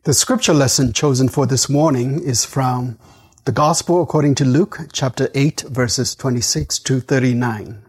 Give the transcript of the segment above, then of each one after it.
The scripture lesson chosen for this morning is from the Gospel according to Luke chapter 8, verses 26 to 39.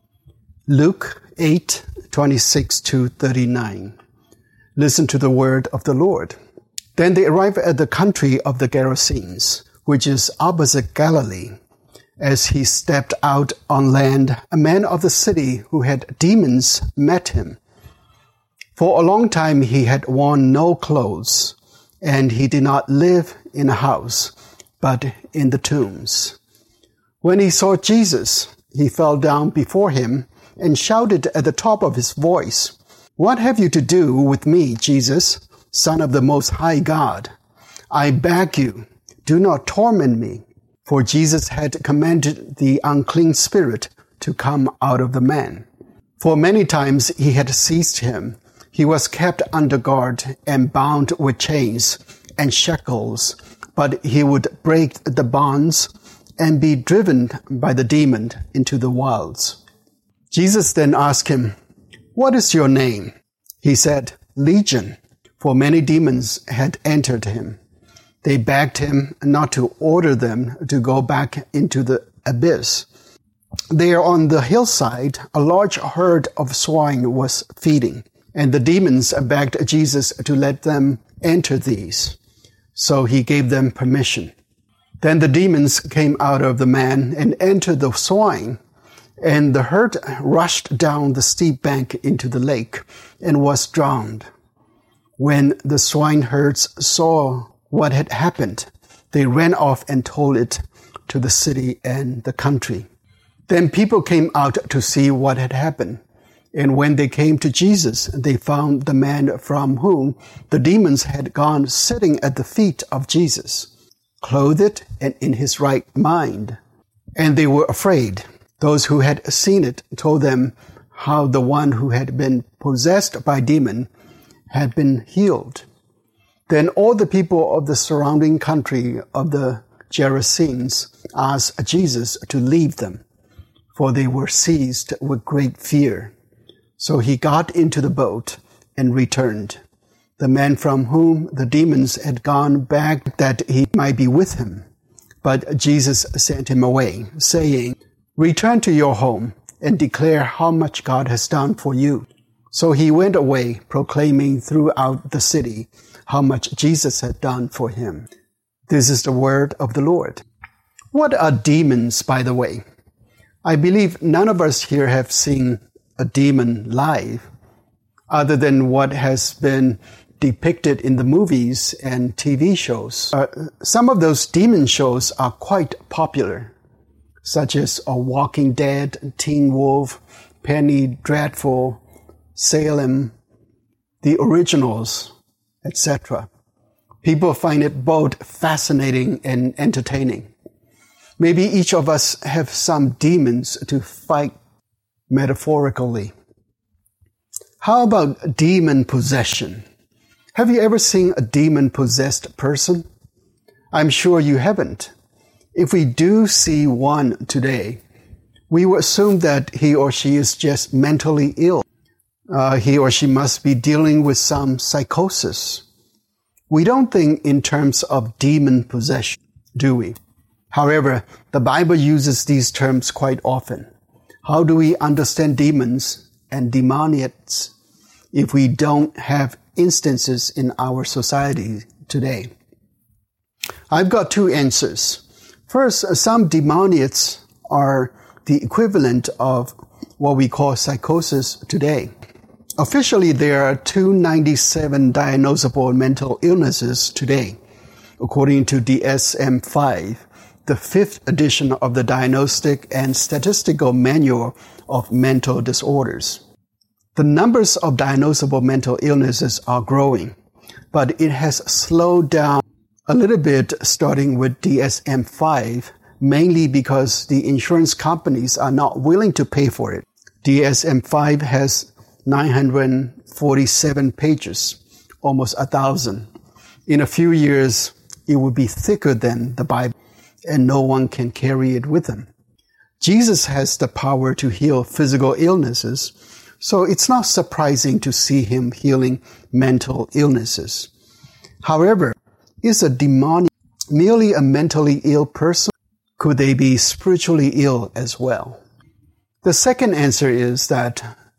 Luke 8, 26 to 39. Listen to the word of the Lord. Then they arrived at the country of the Gerasenes, which is opposite Galilee. As he stepped out on land, a man of the city who had demons met him. For a long time he had worn no clothes, and he did not live in a house, but in the tombs. When he saw Jesus, he fell down before him and shouted at the top of his voice, "What have you to do with me, Jesus, Son of the Most High God? I beg you, do not torment me." For Jesus had commanded the unclean spirit to come out of the man. For many times he had seized him. He was kept under guard and bound with chains and shackles, but he would break the bonds and be driven by the demon into the wilds. Jesus then asked him, "What is your name?" He said, "Legion," for many demons had entered him. They begged him not to order them to go back into the abyss. There on the hillside, a large herd of swine was feeding. And the demons begged Jesus to let them enter these. So he gave them permission. Then the demons came out of the man and entered the swine, and the herd rushed down the steep bank into the lake and was drowned. When the swineherds saw what had happened, they ran off and told it to the city and the country. Then people came out to see what had happened. And when they came to Jesus, they found the man from whom the demons had gone sitting at the feet of Jesus, clothed and in his right mind. And they were afraid. Those who had seen it told them how the one who had been possessed by demon had been healed. Then all the people of the surrounding country of the Gerasenes asked Jesus to leave them, for they were seized with great fear. So he got into the boat and returned. The man from whom the demons had gone begged that he might be with him. But Jesus sent him away, saying, "Return to your home and declare how much God has done for you." So he went away, proclaiming throughout the city how much Jesus had done for him. This is the word of the Lord. What are demons, by the way? I believe none of us here have seen a demon live, other than what has been depicted in the movies and TV shows. Some of those demon shows are quite popular, such as A Walking Dead, Teen Wolf, Penny Dreadful, Salem, the originals, etc. People find it both fascinating and entertaining. Maybe each of us have some demons to fight metaphorically. How about demon possession? Have you ever seen a demon-possessed person? I'm sure you haven't. If we do see one today, we will assume that he or she is just mentally ill. He or she must be dealing with some psychosis. We don't think in terms of demon possession, do we? However, the Bible uses these terms quite often. How do we understand demons and demoniacs if we don't have instances in our society today? I've got two answers. First, some demoniacs are the equivalent of what we call psychosis today. Officially, there are 297 diagnosable mental illnesses today, according to DSM-5. The fifth edition of the Diagnostic and Statistical Manual of Mental Disorders. The numbers of diagnosable mental illnesses are growing, but it has slowed down a little bit starting with DSM-5, mainly because the insurance companies are not willing to pay for it. DSM-5 has 947 pages, almost 1,000. In a few years, it will be thicker than the Bible, and no one can carry it with them. Jesus has the power to heal physical illnesses, so it's not surprising to see him healing mental illnesses. However, is a demoniac merely a mentally ill person? Could they be spiritually ill as well? The second answer is that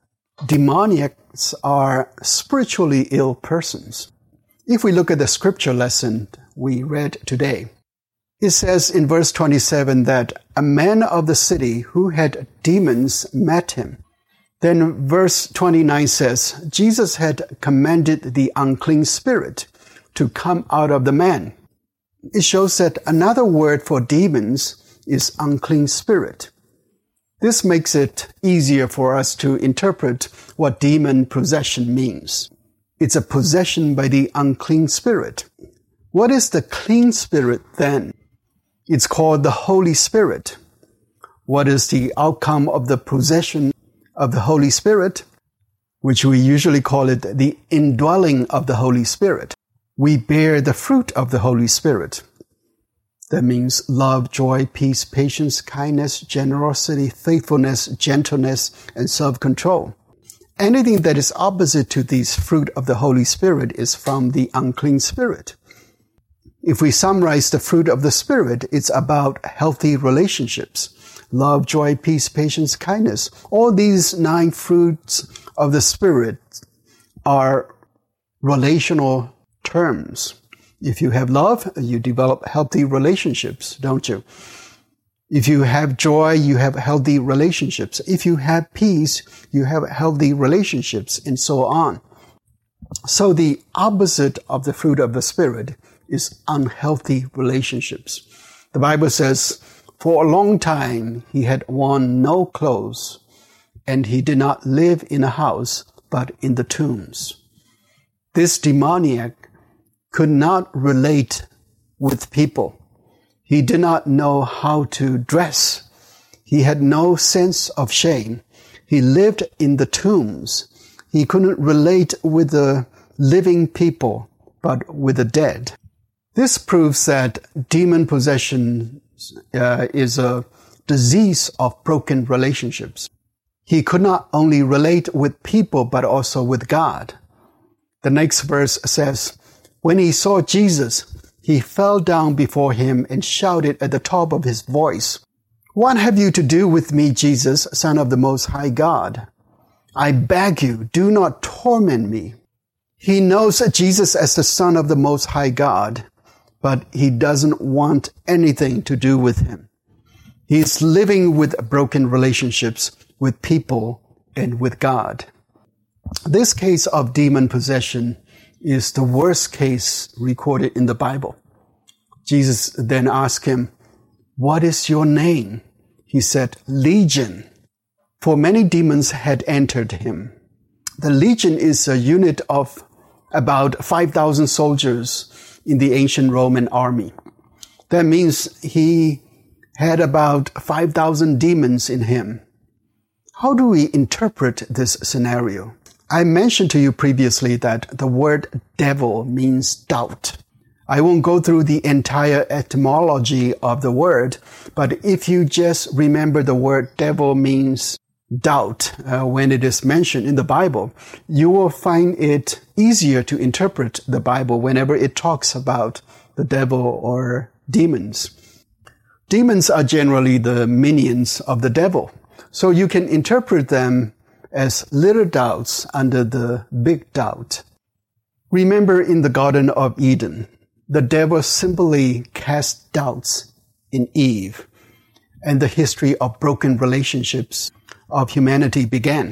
demoniacs are spiritually ill persons. If we look at the scripture lesson we read today, it says in verse 27 that a man of the city who had demons met him. Then verse 29 says, Jesus had commanded the unclean spirit to come out of the man. It shows that another word for demons is unclean spirit. This makes it easier for us to interpret what demon possession means. It's a possession by the unclean spirit. What is the clean spirit then? It's called the Holy Spirit. What is the outcome of the possession of the Holy Spirit? Which we usually call it the indwelling of the Holy Spirit. We bear the fruit of the Holy Spirit. That means love, joy, peace, patience, kindness, generosity, faithfulness, gentleness, and self-control. Anything that is opposite to these fruit of the Holy Spirit is from the unclean spirit. If we summarize the fruit of the Spirit, it's about healthy relationships. Love, joy, peace, patience, kindness. All these 9 fruits of the Spirit are relational terms. If you have love, you develop healthy relationships, don't you? If you have joy, you have healthy relationships. If you have peace, you have healthy relationships, and so on. So the opposite of the fruit of the Spirit is unhealthy relationships. The Bible says, for a long time he had worn no clothes, and he did not live in a house, but in the tombs. This demoniac could not relate with people. He did not know how to dress. He had no sense of shame. He lived in the tombs. He couldn't relate with the living people, but with the dead. This proves that demon possession is a disease of broken relationships. He could not only relate with people, but also with God. The next verse says, when he saw Jesus, he fell down before him and shouted at the top of his voice, "What have you to do with me, Jesus, Son of the Most High God? I beg you, do not torment me." He knows Jesus as the Son of the Most High God, but he doesn't want anything to do with him. He's living with broken relationships with people and with God. This case of demon possession is the worst case recorded in the Bible. Jesus then asked him, "What is your name?" He said, "Legion," for many demons had entered him. The legion is a unit of about 5,000 soldiers in the ancient Roman army. That means he had about 5,000 demons in him. How do we interpret this scenario? I mentioned to you previously that the word devil means doubt. I won't go through the entire etymology of the word, but if you just remember the word devil means doubt when it is mentioned in the Bible, you will find it easier to interpret the Bible whenever it talks about the devil or demons. Demons are generally the minions of the devil, so you can interpret them as little doubts under the big doubt. Remember in the Garden of Eden, the devil simply cast doubts in Eve, and the history of broken relationships of humanity began.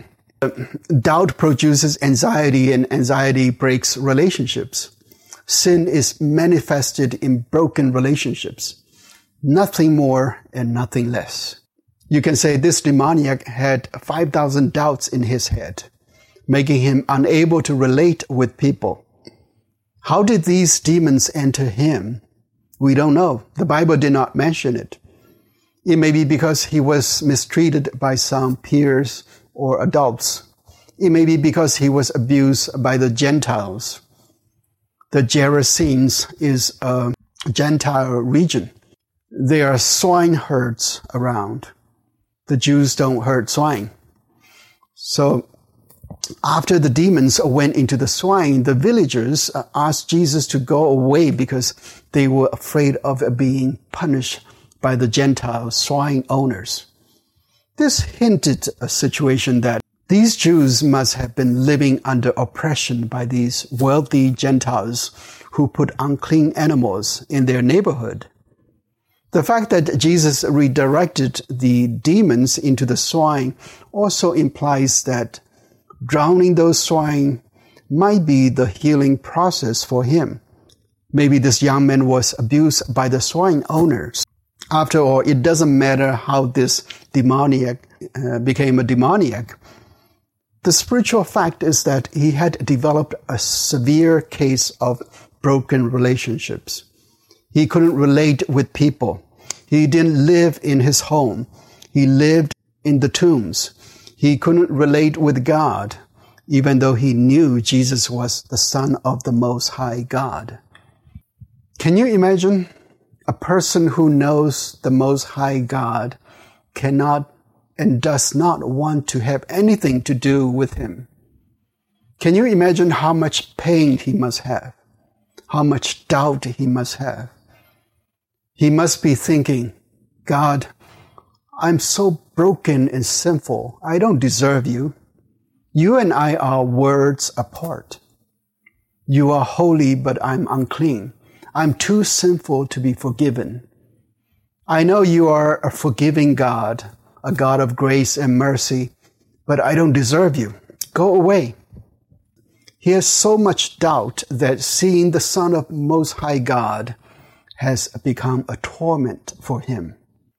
Doubt produces anxiety, and anxiety breaks relationships. Sin is manifested in broken relationships. Nothing more and nothing less. You can say this demoniac had 5,000 doubts in his head, making him unable to relate with people. How did these demons enter him? We don't know. The Bible did not mention it. It may be because he was mistreated by some peers or adults. It may be because he was abused by the Gentiles. The Gerasenes is a Gentile region. There are swine herds around. The Jews don't herd swine. So After the demons went into the swine, the villagers asked Jesus to go away because they were afraid of being punished by the Gentile swine owners. This hinted a situation that these Jews must have been living under oppression by these wealthy Gentiles who put unclean animals in their neighborhood. The fact that Jesus redirected the demons into the swine also implies that drowning those swine might be the healing process for him. Maybe this young man was abused by the swine owners. After all, it doesn't matter how this demoniac became a demoniac. The spiritual fact is that he had developed a severe case of broken relationships. He couldn't relate with people. He didn't live in his home. He lived in the tombs. He couldn't relate with God, even though he knew Jesus was the Son of the Most High God. Can you imagine a person who knows the Most High God cannot and does not want to have anything to do with him? Can you imagine how much pain he must have? How much doubt he must have? He must be thinking, God, I'm so broken and sinful. I don't deserve you. You and I are worlds apart. You are holy, but I'm unclean. I'm too sinful to be forgiven. I know you are a forgiving God, a God of grace and mercy, but I don't deserve you. Go away. He has so much doubt that seeing the Son of Most High God has become a torment for him.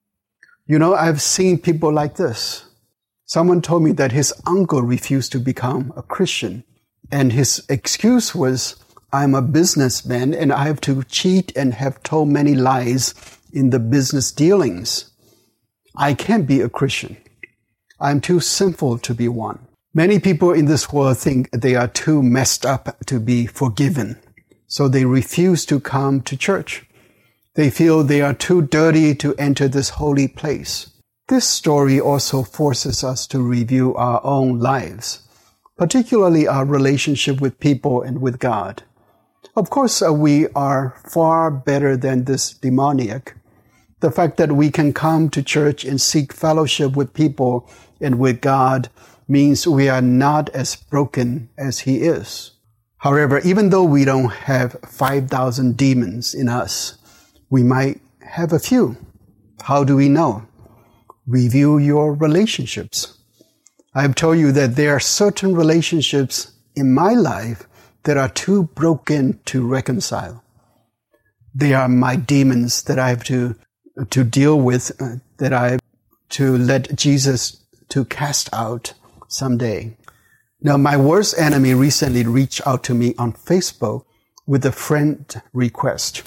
You know, I've seen people like this. Someone told me that his uncle refused to become a Christian, and his excuse was, I'm a businessman and I have to cheat and have told many lies in the business dealings. I can't be a Christian. I'm too sinful to be one. Many people in this world think they are too messed up to be forgiven, so they refuse to come to church. They feel they are too dirty to enter this holy place. This story also forces us to review our own lives, particularly our relationship with people and with God. Of course, we are far better than this demoniac. The fact that we can come to church and seek fellowship with people and with God means we are not as broken as he is. However, even though we don't have 5,000 demons in us, we might have a few. How do we know? Review your relationships. I've told you that there are certain relationships in my life that are too broken to reconcile. They are my demons that I have to deal with, that I have to let Jesus to cast out someday. Now, my worst enemy recently reached out to me on Facebook with a friend request.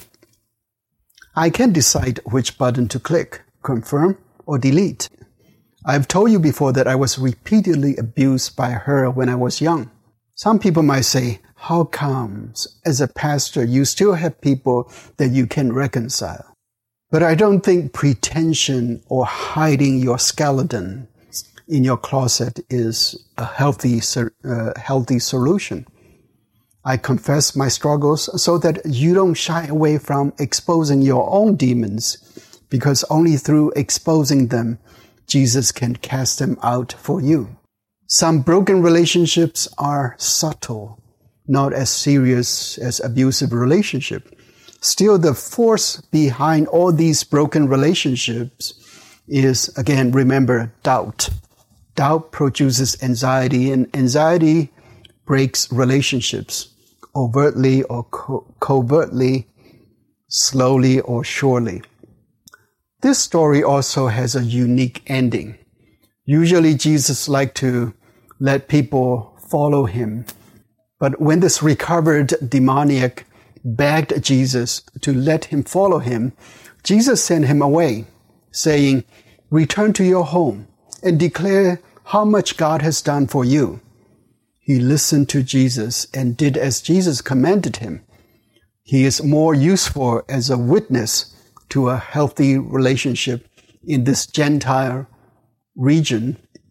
I can't decide which button to click, confirm or delete. I've told you before that I was repeatedly abused by her when I was young. Some people might say, how comes as a pastor you still have people that you can reconcile? But I don't think pretension or hiding your skeleton in your closet is a healthy solution. I confess my struggles so that you don't shy away from exposing your own demons, because only through exposing them, Jesus can cast them out for you. Some broken relationships are subtle, not as serious as abusive relationship. Still, the force behind all these broken relationships is, again, remember, doubt. Doubt produces anxiety, and anxiety breaks relationships, overtly or covertly, slowly or surely. This story also has a unique ending. Usually Jesus liked to let people follow him, but when this recovered demoniac begged Jesus to let him follow him, Jesus sent him away, saying, "Return to your home and declare how much God has done for you." He listened to Jesus and did as Jesus commanded him. He is more useful as a witness to a healthy relationship in this Gentile region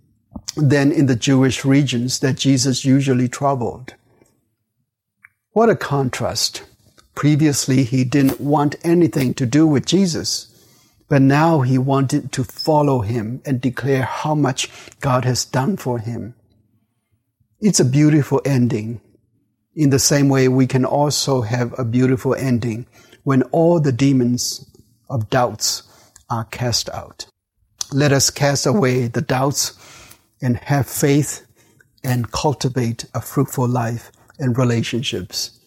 than in the Jewish regions that Jesus usually traveled. What a contrast. Previously, he didn't want anything to do with Jesus, but now he wanted to follow him and declare how much God has done for him. It's a beautiful ending. In the same way, we can also have a beautiful ending when all the demons of doubts are cast out. Let us cast away the doubts and have faith and cultivate a fruitful life and relationships.